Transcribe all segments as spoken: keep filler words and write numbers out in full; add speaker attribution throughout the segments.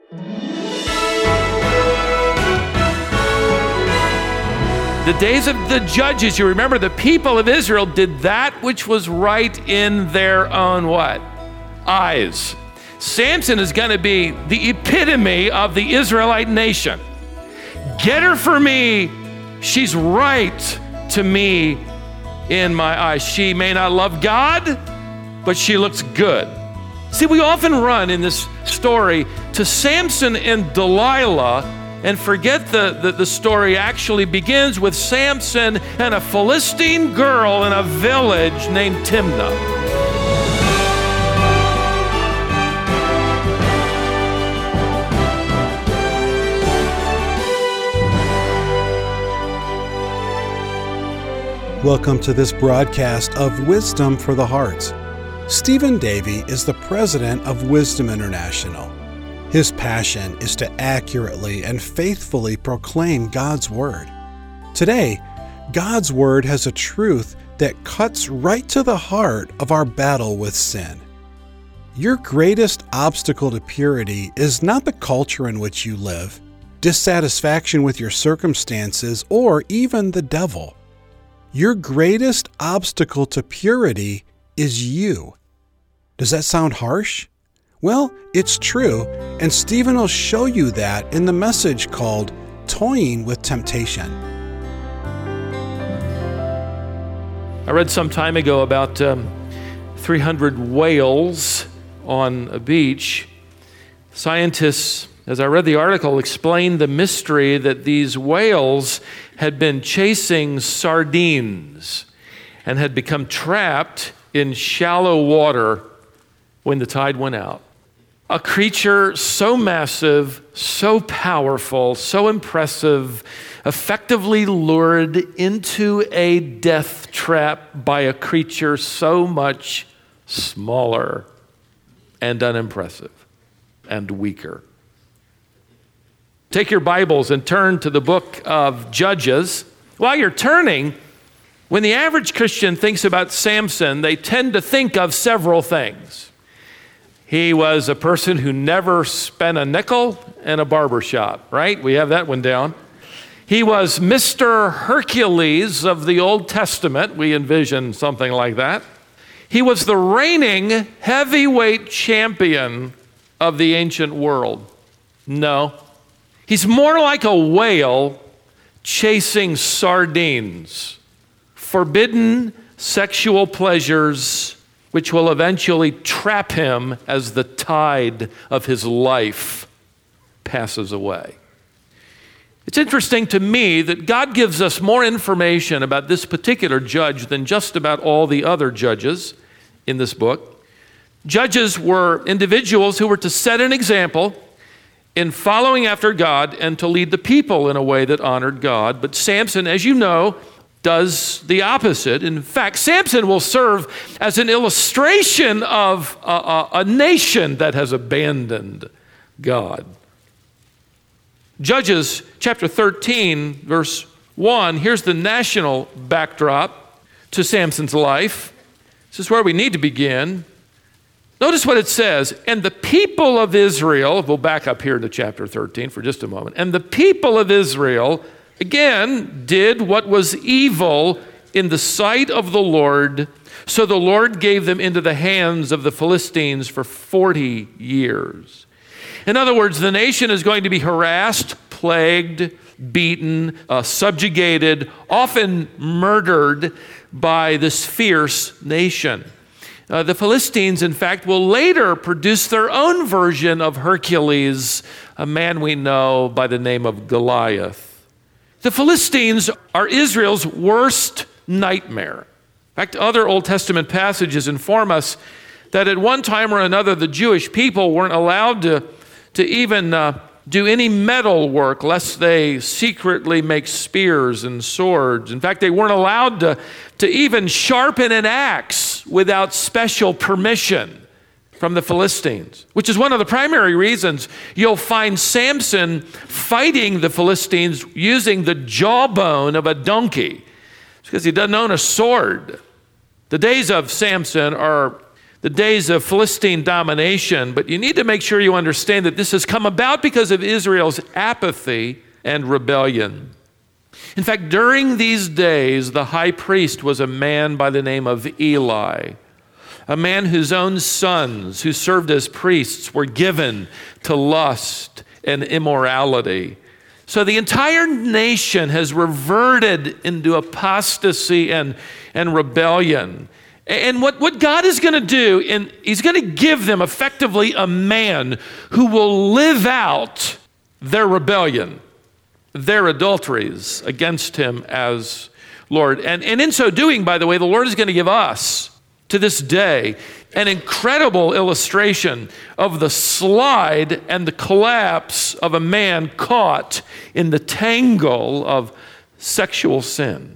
Speaker 1: The days of the judges, you remember, the people of Israel did that which was right in their own what? Eyes. Samson is going to be the epitome of the Israelite nation. Get her for me. She's right to me in my eyes. She may not love God, but she looks good. See, we often run in this story to Samson and Delilah and forget the, the, the story actually begins with Samson and a Philistine girl in a village named Timnah.
Speaker 2: Welcome to this broadcast of Wisdom for the Heart. Stephen Davey is the president of Wisdom International. His passion is to accurately and faithfully proclaim God's Word. Today, God's Word has a truth that cuts right to the heart of our battle with sin. Your greatest obstacle to purity is not the culture in which you live, dissatisfaction with your circumstances, or even the devil. Your greatest obstacle to purity is you. Does that sound harsh? Well, it's true, and Stephen will show you that in the message called Toying with Temptation.
Speaker 1: I read some time ago about um, three hundred whales on a beach. Scientists, as I read the article, explained the mystery that these whales had been chasing sardines and had become trapped in shallow water when the tide went out. A creature so massive, so powerful, so impressive, effectively lured into a death trap by a creature so much smaller and unimpressive and weaker. Take your Bibles and turn to the book of Judges. While you're turning, when the average Christian thinks about Samson, they tend to think of several things. He was a person who never spent a nickel in a barber shop, right? We have that one down. He was Mister Hercules of the Old Testament. We envision something like that. He was the reigning heavyweight champion of the ancient world. No. He's more like a whale chasing sardines, forbidden sexual pleasures, which will eventually trap him as the tide of his life passes away. It's interesting to me that God gives us more information about this particular judge than just about all the other judges in this book. Judges were individuals who were to set an example in following after God and to lead the people in a way that honored God. But Samson, as you know, does the opposite. In fact, Samson will serve as an illustration of a, a, a nation that has abandoned God. Judges chapter thirteen, verse one, here's the national backdrop to Samson's life. This is where we need to begin. Notice what it says, and the people of Israel, we'll back up here to chapter thirteen for just a moment, and the people of Israel again did what was evil in the sight of the Lord, so the Lord gave them into the hands of the Philistines for forty years. In other words, the nation is going to be harassed, plagued, beaten, uh, subjugated, often murdered by this fierce nation. Uh, the Philistines, in fact, will later produce their own version of Hercules, a man we know by the name of Goliath. The Philistines are Israel's worst nightmare. In fact, other Old Testament passages inform us that at one time or another, the Jewish people weren't allowed to, to even uh, do any metal work lest they secretly make spears and swords. In fact, they weren't allowed to, to even sharpen an axe without special permission from the Philistines, which is one of the primary reasons you'll find Samson fighting the Philistines using the jawbone of a donkey. It's because he doesn't own a sword. The days of Samson are the days of Philistine domination, but you need to make sure you understand that this has come about because of Israel's apathy and rebellion. In fact, during these days, the high priest was a man by the name of Eli, a man whose own sons, who served as priests, were given to lust and immorality. So the entire nation has reverted into apostasy and, and rebellion. And what, what God is going to do, and he's going to give them effectively a man who will live out their rebellion, their adulteries against him as Lord. And, and in so doing, by the way, the Lord is going to give us, to this day, an incredible illustration of the slide and the collapse of a man caught in the tangle of sexual sin.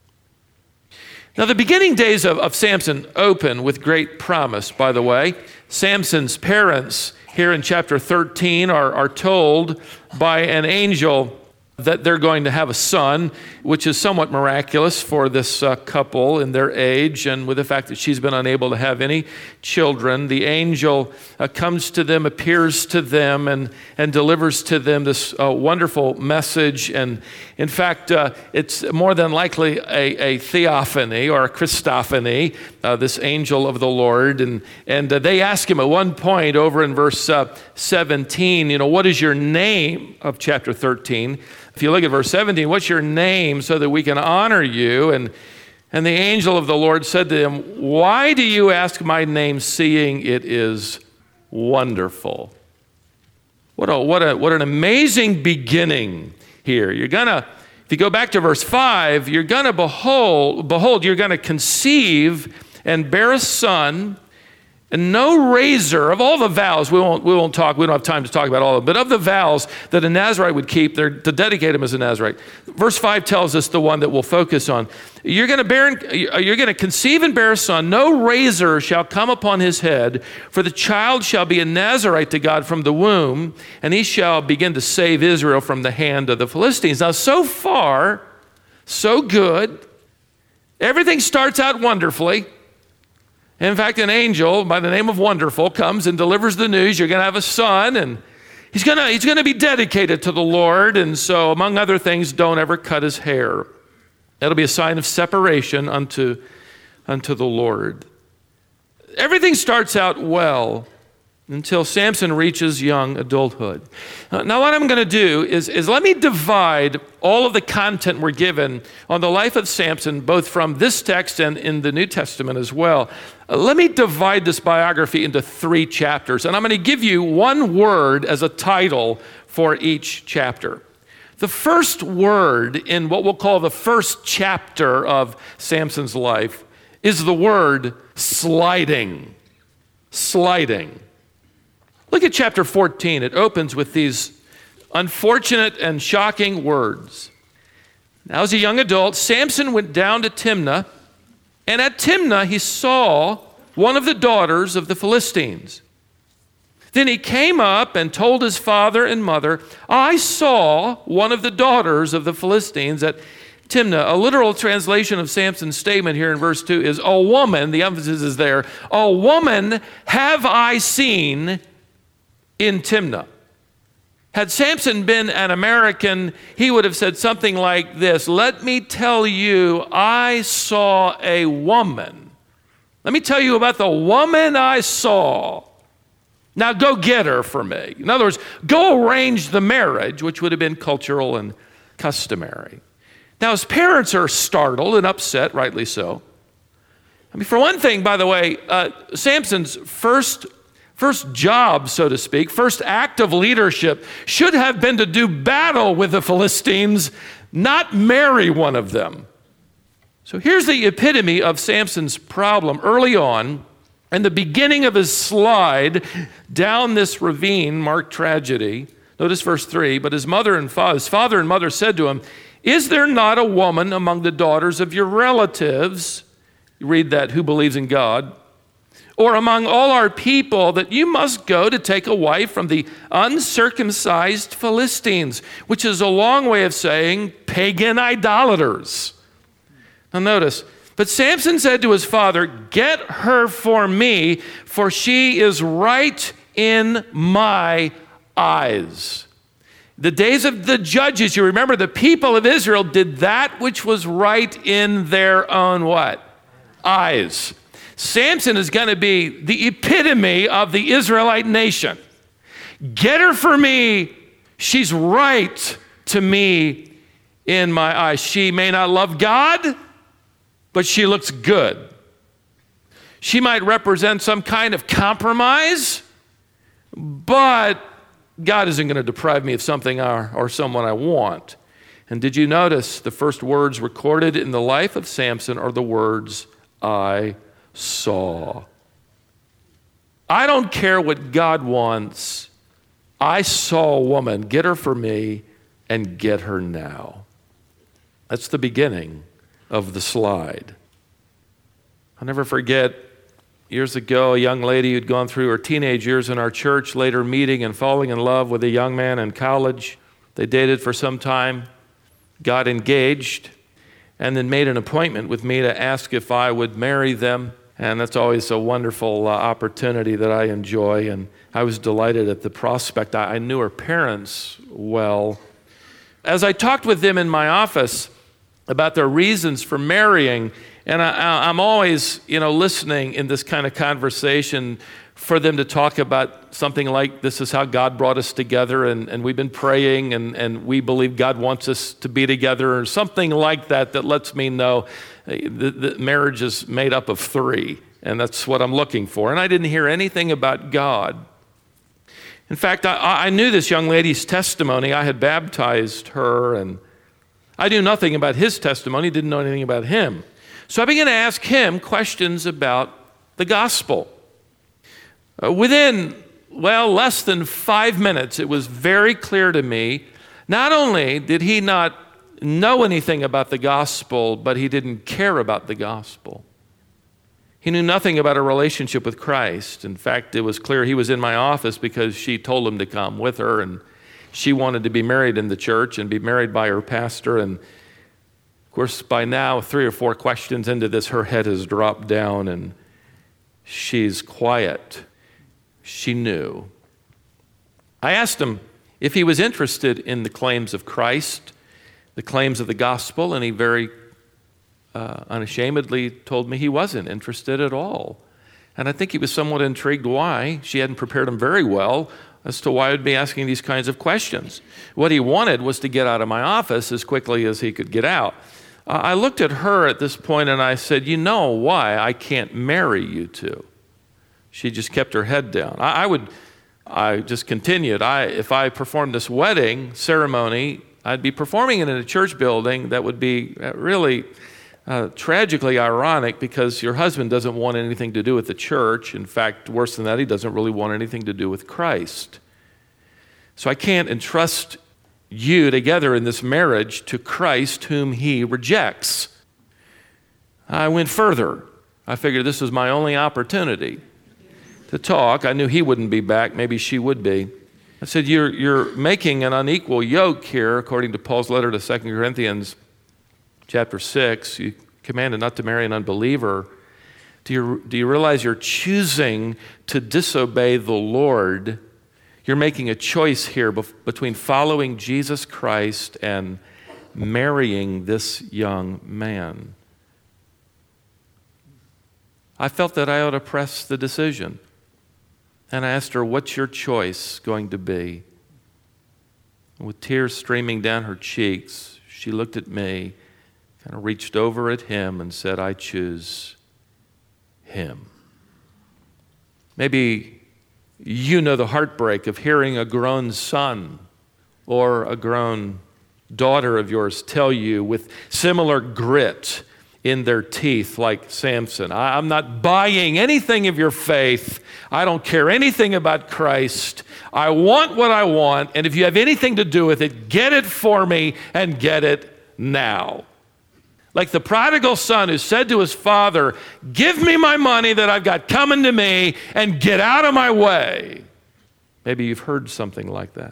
Speaker 1: Now, the beginning days of, of Samson open with great promise, by the way. Samson's parents here in chapter thirteen are, are told by an angel that they're going to have a son, which is somewhat miraculous for this uh, couple in their age, and with the fact that she's been unable to have any children. The angel uh, comes to them, appears to them, and, and delivers to them this uh, wonderful message. And in fact, uh, it's more than likely a, a theophany or a Christophany, uh, this angel of the Lord. And, and uh, they ask him at one point over in verse uh, seventeen, you know, what is your name of chapter thirteen? If you look at verse seventeen, what's your name so that we can honor you? And, and the angel of the Lord said to him, why do you ask my name, seeing it is wonderful? What a, what a, what an amazing beginning here. You're gonna, if you go back to verse five, you're gonna behold, behold, you're gonna conceive and bear a son. And no razor, of all the vows, we won't, we won't talk, we don't have time to talk about all of them, but of the vows that a Nazirite would keep, they're to dedicate him as a Nazirite. Verse five tells us the one that we'll focus on. You're going to bear, you're going to conceive and bear a son. No razor shall come upon his head, for the child shall be a Nazirite to God from the womb, and he shall begin to save Israel from the hand of the Philistines. Now, so far, so good. Everything starts out wonderfully. In fact, an angel by the name of Wonderful comes and delivers the news. You're going to have a son, and he's going to, he's going to be dedicated to the Lord. And so, among other things, don't ever cut his hair. That'll be a sign of separation unto, unto the Lord. Everything starts out well until Samson reaches young adulthood. Uh, now, what I'm going to do is, is let me divide all of the content we're given on the life of Samson, both from this text and in the New Testament as well. Uh, let me divide this biography into three chapters, and I'm going to give you one word as a title for each chapter. The first word in what we'll call the first chapter of Samson's life is the word sliding. Sliding. Look at chapter fourteen. It opens with these unfortunate and shocking words. Now, as a young adult, Samson went down to Timnah, and at Timnah he saw one of the daughters of the Philistines. Then he came up and told his father and mother, I saw one of the daughters of the Philistines at Timnah. A literal translation of Samson's statement here in verse two is, a woman, the emphasis is there, a woman have I seen in Timnah. Had Samson been an American, he would have said something like this, let me tell you, I saw a woman. Let me tell you about the woman I saw. Now go get her for me. In other words, go arrange the marriage, which would have been cultural and customary. Now his parents are startled and upset, rightly so. I mean, for one thing, by the way, uh, Samson's first First job, so to speak, first act of leadership should have been to do battle with the Philistines, not marry one of them. So here's the epitome of Samson's problem early on, and the beginning of his slide down this ravine marked tragedy. Notice verse three, but his mother and father, his father and mother said to him, is there not a woman among the daughters of your relatives, you read that, who believes in God, or among all our people, that you must go to take a wife from the uncircumcised Philistines, which is a long way of saying pagan idolaters. Now notice, But Samson said to his father, "Get her for me, for she is right in my eyes." The days of the judges, you remember, the people of Israel did that which was right in their own what? Eyes. Samson is going to be the epitome of the Israelite nation. Get her for me. She's right to me in my eyes. She may not love God, but she looks good. She might represent some kind of compromise, but God isn't going to deprive me of something or, or someone I want. And did you notice the first words recorded in the life of Samson are the words, "I saw." I don't care what God wants. I saw a woman. Get her for me and get her now. That's the beginning of the slide. I'll never forget, years ago, a young lady who'd gone through her teenage years in our church, later meeting and falling in love with a young man in college. They dated for some time, got engaged, and then made an appointment with me to ask if I would marry them. And that's always a wonderful uh, opportunity that I enjoy, and I was delighted at the prospect. I, I knew her parents well. As I talked with them in my office about their reasons for marrying, and I, I'm always, you know, listening in this kind of conversation for them to talk about something like, this is how God brought us together, and, and we've been praying, and, and we believe God wants us to be together, or something like that that lets me know that, that marriage is made up of three, and that's what I'm looking for. And I didn't hear anything about God. In fact, I, I knew this young lady's testimony. I had baptized her, and I knew nothing about his testimony, didn't know anything about him. So I began to ask him questions about the gospel. Uh, within, well, less than five minutes, it was very clear to me, not only did he not know anything about the gospel, but he didn't care about the gospel. He knew nothing about a relationship with Christ. In fact, it was clear he was in my office because she told him to come with her, and she wanted to be married in the church and be married by her pastor. And of course, by now, three or four questions into this, her head has dropped down and she's quiet. She knew. I asked him if he was interested in the claims of Christ, the claims of the gospel, and he very uh, unashamedly told me he wasn't interested at all. And I think he was somewhat intrigued why. She hadn't prepared him very well as to why I would be asking these kinds of questions. What he wanted was to get out of my office as quickly as he could get out. Uh, I looked at her at this point and I said, "You know why I can't marry you two?" She just kept her head down. I, I would, I just continued. I, if I performed this wedding ceremony, I'd be performing it in a church building that would be really uh, tragically ironic, because your husband doesn't want anything to do with the church. In fact, worse than that, he doesn't really want anything to do with Christ. So I can't entrust you together in this marriage to Christ, whom he rejects. I went further. I figured this was my only opportunity to talk. I knew he wouldn't be back. Maybe she would be. I said, you're, you're making an unequal yoke here, according to Paul's letter to Second Corinthians chapter six. You commanded not to marry an unbeliever. Do you, do you realize you're choosing to disobey the Lord? You're making a choice here bef- between following Jesus Christ and marrying this young man. I felt that I ought to press the decision. And I asked her, "What's your choice going to be?" And with tears streaming down her cheeks, she looked at me, kind of reached over at him and said, "I choose him." Maybe you know the heartbreak of hearing a grown son or a grown daughter of yours tell you with similar grit in their teeth, like Samson, "I'm not buying anything of your faith. I don't care anything about Christ. I want what I want, and if you have anything to do with it, get it for me and get it now." Like the prodigal son who said to his father, "Give me my money that I've got coming to me and get out of my way." Maybe you've heard something like that.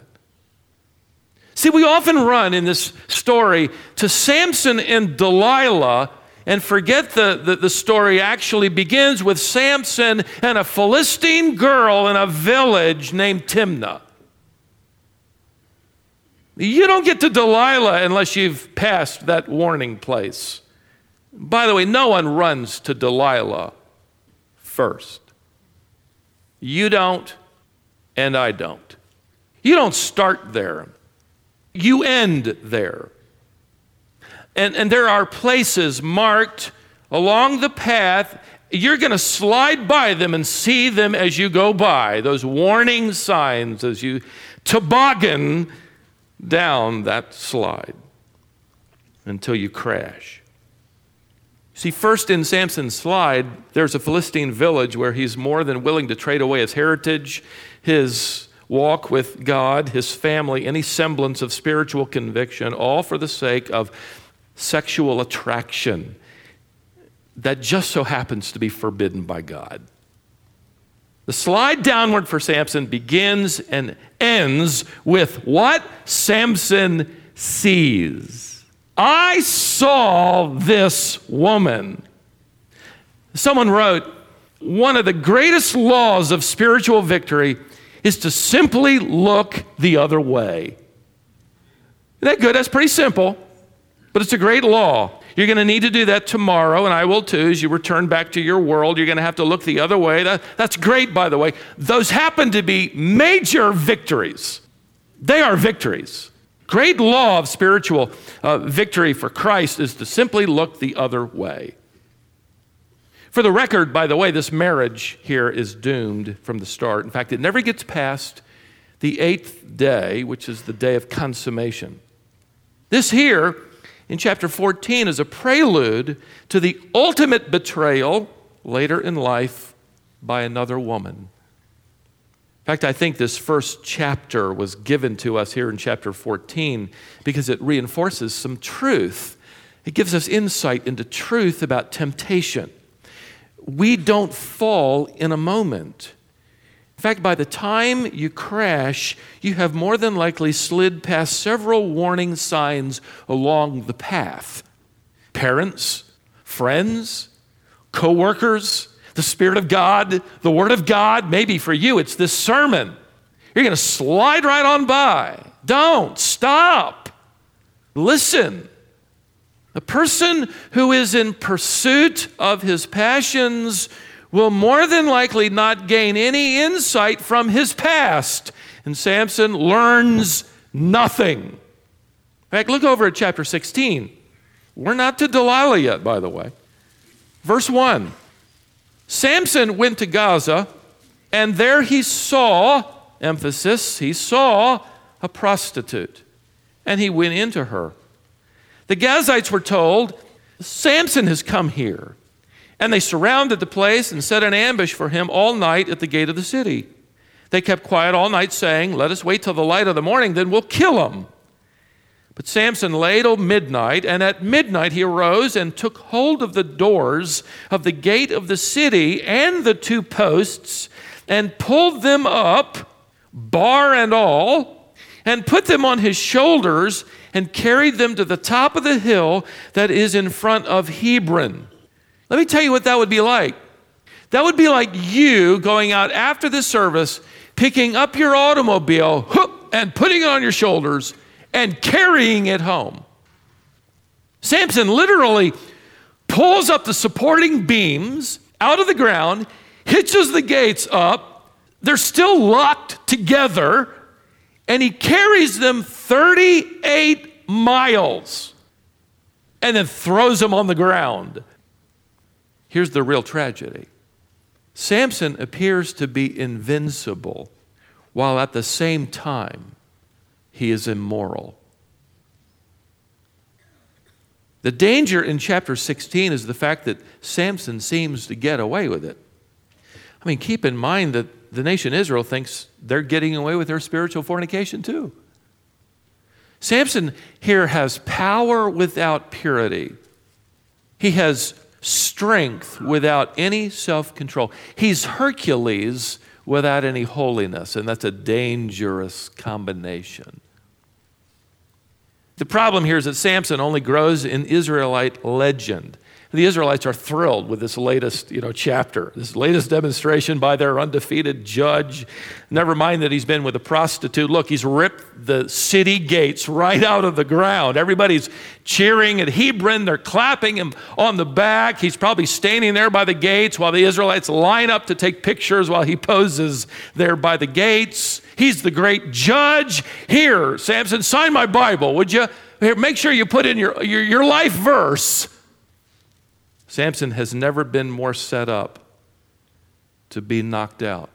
Speaker 1: See, we often run in this story to Samson and Delilah and forget the, the, the story actually begins with Samson and a Philistine girl in a village named Timnah. You don't get to Delilah unless you've passed that warning place. By the way, no one runs to Delilah first. You don't, and I don't. You don't start there. You end there. And, and there are places marked along the path. You're going to slide by them and see them as you go by, those warning signs as you toboggan down that slide until you crash. See, first in Samson's slide, there's a Philistine village where he's more than willing to trade away his heritage, his walk with God, his family, any semblance of spiritual conviction, all for the sake of sexual attraction that just so happens to be forbidden by God. The slide downward for Samson begins and ends with what? Samson sees. I saw this woman. Someone wrote, one of the greatest laws of spiritual victory is to simply look the other way. Isn't that good? That's pretty simple, but it's a great law. You're going to need to do that tomorrow, and I will too, as you return back to your world. You're going to have to look the other way. That, that's great, by the way. Those happen to be major victories. They are victories. Great law of spiritual uh, victory for Christ is to simply look the other way. For the record, by the way, this marriage here is doomed from the start. In fact, it never gets past the eighth day, which is the day of consummation. This here, in chapter fourteen, is a prelude to the ultimate betrayal later in life by another woman. In fact, I think this first chapter was given to us here in chapter fourteen because it reinforces some truth. It gives us insight into truth about temptation. We don't fall in a moment. In fact, by the time you crash, you have more than likely slid past several warning signs along the path. Parents, friends, co-workers, the Spirit of God, the Word of God. Maybe for you, it's this sermon. You're going to slide right on by. Don't stop. Listen. A person who is in pursuit of his passions will more than likely not gain any insight from his past. And Samson learns nothing. In fact, look over at chapter sixteen. We're not to Delilah yet, by the way. Verse one. Samson went to Gaza, and there he saw, emphasis, he saw a prostitute, and he went into her. The Gazites were told, Samson has come here. And they surrounded the place and set an ambush for him all night at the gate of the city. They kept quiet all night, saying, let us wait till the light of the morning, then we'll kill him. But Samson lay till midnight, and at midnight he arose and took hold of the doors of the gate of the city and the two posts, and pulled them up, bar and all, and put them on his shoulders, and carried them to the top of the hill that is in front of Hebron. Let me tell you what that would be like. That would be like you going out after the service, picking up your automobile, whoop, and putting it on your shoulders and carrying it home. Samson literally pulls up the supporting beams out of the ground, hitches the gates up. They're still locked together, and he carries them thirty-eight miles and then throws them on the ground. Here's the real tragedy. Samson appears to be invincible, while at the same time, he is immoral. The danger in chapter sixteen is the fact that Samson seems to get away with it. I mean, keep in mind that the nation Israel thinks they're getting away with their spiritual fornication too. Samson here has power without purity. He has strength without any self-control. He's Hercules without any holiness, and that's a dangerous combination. The problem here is that Samson only grows in Israelite legend. The Israelites are thrilled with this latest, you know, chapter, this latest demonstration by their undefeated judge. Never mind that he's been with a prostitute. Look, he's ripped the city gates right out of the ground. Everybody's cheering at Hebron. They're clapping him on the back. He's probably standing there by the gates while the Israelites line up to take pictures while he poses there by the gates. He's the great judge. Here, Samson, sign my Bible, would you? Here, make sure you put in your, your, your life verse. Samson has never been more set up to be knocked out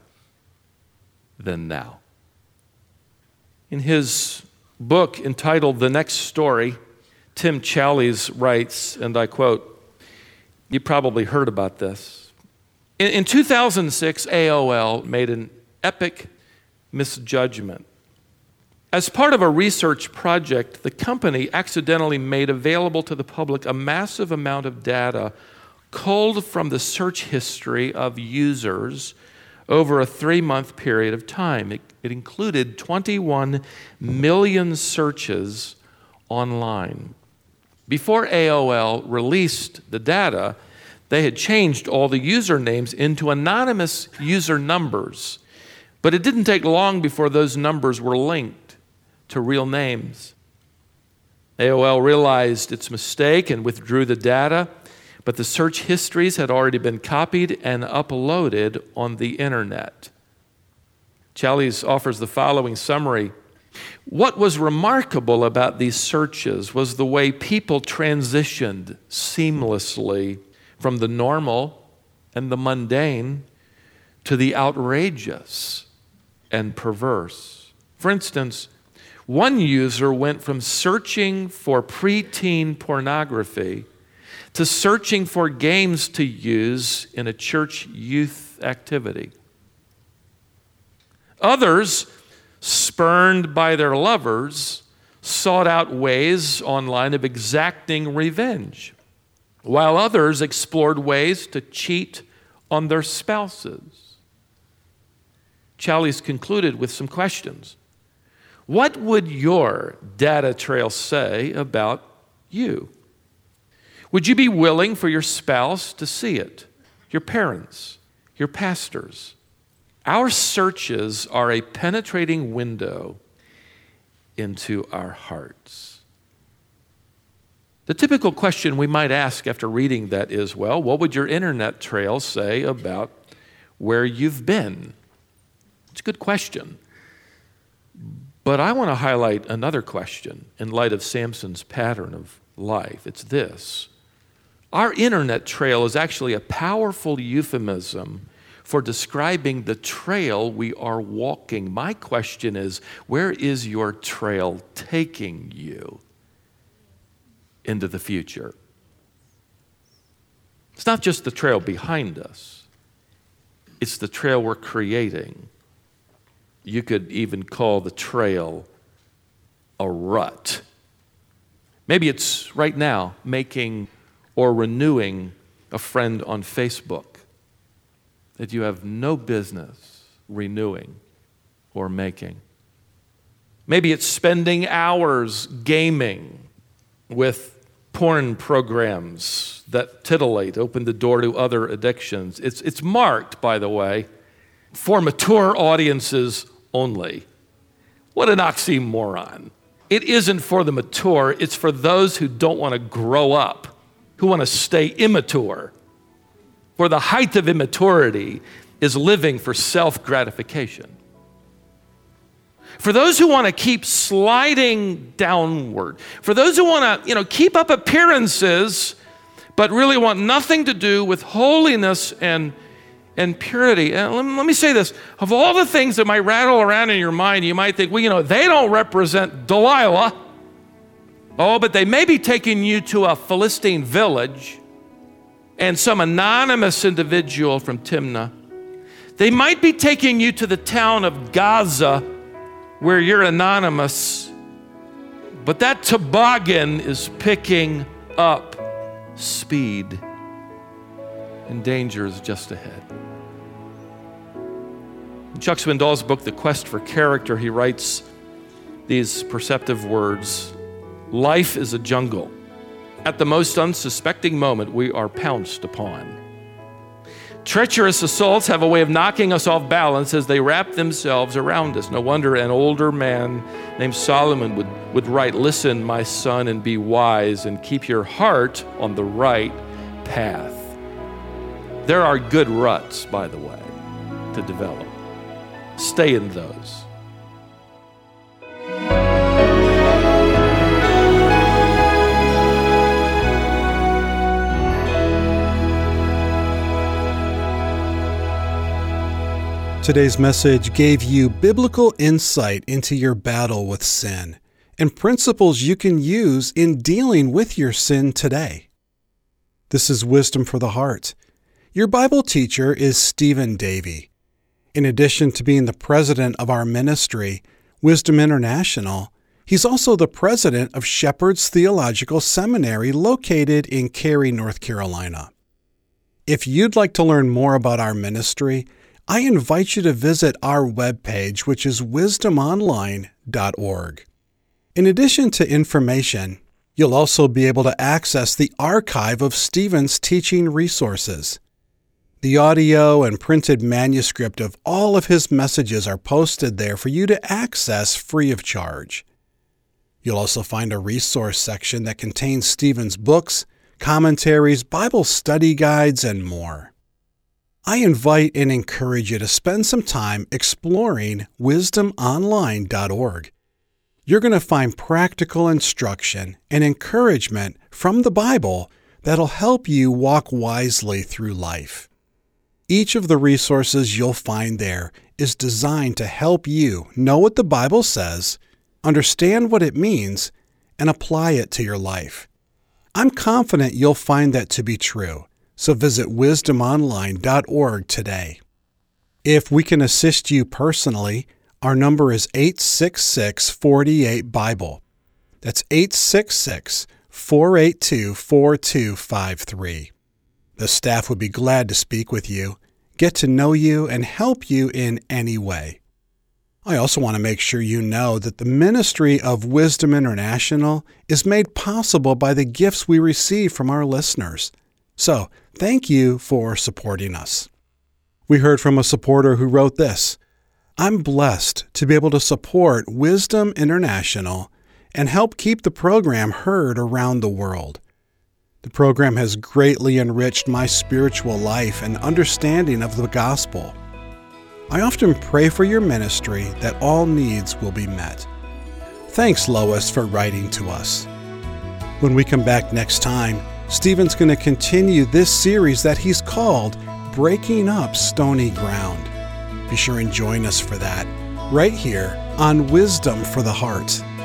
Speaker 1: than now. In his book entitled The Next Story, Tim Challies writes, and I quote, you probably heard about this. In, in two thousand six, A O L made an epic misjudgment. As part of a research project, the company accidentally made available to the public a massive amount of data culled from the search history of users over a three-month period of time. It, it included twenty-one million searches online. Before A O L released the data, they had changed all the usernames into anonymous user numbers, but it didn't take long before those numbers were linked to real names. A O L realized its mistake and withdrew the data, but the search histories had already been copied and uploaded on the internet. Challies offers the following summary. What was remarkable about these searches was the way people transitioned seamlessly from the normal and the mundane to the outrageous and perverse. For instance, one user went from searching for preteen pornography to searching for games to use in a church youth activity. Others, spurned by their lovers, sought out ways online of exacting revenge, while others explored ways to cheat on their spouses. Challies concluded with some questions. What would your data trail say about you? Would you be willing for your spouse to see it? Your parents, your pastors? Our searches are a penetrating window into our hearts. The typical question we might ask after reading that is, well, what would your internet trail say about where you've been? It's a good question. But I want to highlight another question in light of Samson's pattern of life. It's this. Our internet trail is actually a powerful euphemism for describing the trail we are walking. My question is, where is your trail taking you into the future? It's not just the trail behind us. It's the trail we're creating. You could even call the trail a rut. Maybe it's right now making or renewing a friend on Facebook that you have no business renewing or making. Maybe it's spending hours gaming with porn programs that titillate, open the door to other addictions. It's, it's marked, by the way, for mature audiences only. What an oxymoron. It isn't for the mature, it's for those who don't want to grow up, who want to stay immature. For the height of immaturity is living for self-gratification. For those who want to keep sliding downward, for those who want to, you know, keep up appearances, but really want nothing to do with holiness and, and purity. And let, let me say this, of all the things that might rattle around in your mind, you might think, well, you know, they don't represent Delilah. Oh, but they may be taking you to a Philistine village and some anonymous individual from Timnah. They might be taking you to the town of Gaza where you're anonymous, but that toboggan is picking up speed and danger is just ahead. In Chuck Swindoll's book, The Quest for Character, he writes these perceptive words: life is a jungle, at the most unsuspecting moment, we are pounced upon. Treacherous assaults have a way of knocking us off balance as they wrap themselves around us. No wonder an older man named Solomon would, would write, "Listen, my son, and be wise, and keep your heart on the right path." There are good ruts, by the way, to develop. Stay in those.
Speaker 2: Today's message gave you biblical insight into your battle with sin and principles you can use in dealing with your sin today. This is Wisdom for the Heart. Your Bible teacher is Stephen Davey. In addition to being the president of our ministry, Wisdom International, he's also the president of Shepherd's Theological Seminary located in Cary, North Carolina. If you'd like to learn more about our ministry, I invite you to visit our webpage, which is wisdom online dot org. In addition to information, you'll also be able to access the archive of Stephen's teaching resources. The audio and printed manuscript of all of his messages are posted there for you to access free of charge. You'll also find a resource section that contains Stephen's books, commentaries, Bible study guides, and more. I invite and encourage you to spend some time exploring wisdom online dot org. You're going to find practical instruction and encouragement from the Bible that'll help you walk wisely through life. Each of the resources you'll find there is designed to help you know what the Bible says, understand what it means, and apply it to your life. I'm confident you'll find that to be true. So visit wisdom online dot org today. If we can assist you personally, our number is eight six six, four eight, Bible. That's eight six six, four eight two, four two five three. The staff would be glad to speak with you, get to know you, and help you in any way. I also want to make sure you know that the ministry of Wisdom International is made possible by the gifts we receive from our listeners. So, thank you for supporting us. We heard from a supporter who wrote this: "I'm blessed to be able to support Wisdom International and help keep the program heard around the world. The program has greatly enriched my spiritual life and understanding of the gospel. I often pray for your ministry that all needs will be met." Thanks, Lois, for writing to us. When we come back next time, Stephen's going to continue this series that he's called Breaking Up Stony Ground. Be sure and join us for that, right here on Wisdom for the Heart.